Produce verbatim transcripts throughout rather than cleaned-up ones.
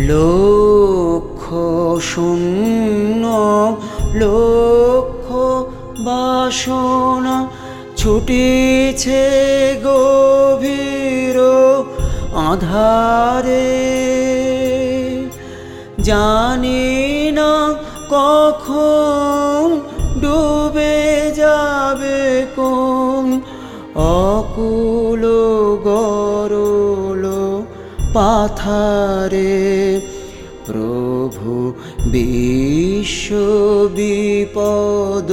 লক্ষ শূন্য লক্ষ বাসনা ছুটিছে গভীর আধারে, জানি না কখন ডুবে যাবে কোন অকুল গরল পাথারে। প্রভু বিশ্ব বিপদ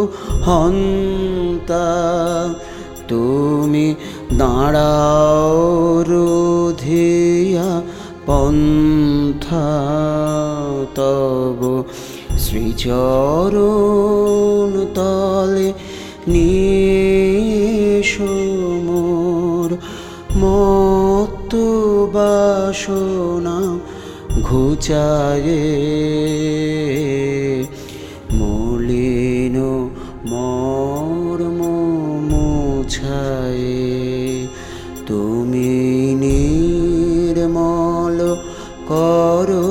হন্তা, তুমি দাঁড়াও রুধিয়া পন্থা। তব শ্রীচরণ তলে নিয়েছো মোর মত্ত বাসনা ঘুচায়ে। মলিন মর্ম মুছায়ে, তুমি নির্মল করো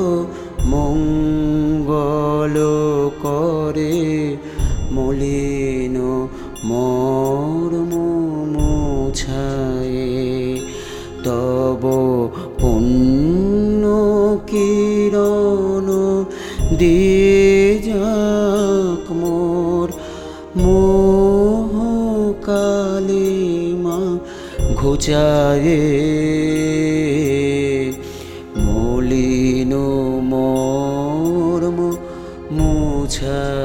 মঙ্গল করে। মলিন মর্ম মুছায়ে, তব পুণ্য কিরণ দিয়ে যাক মোর মোহ কালিমা ঘুচায়ে। মলিন মর্ম মুছায়ে।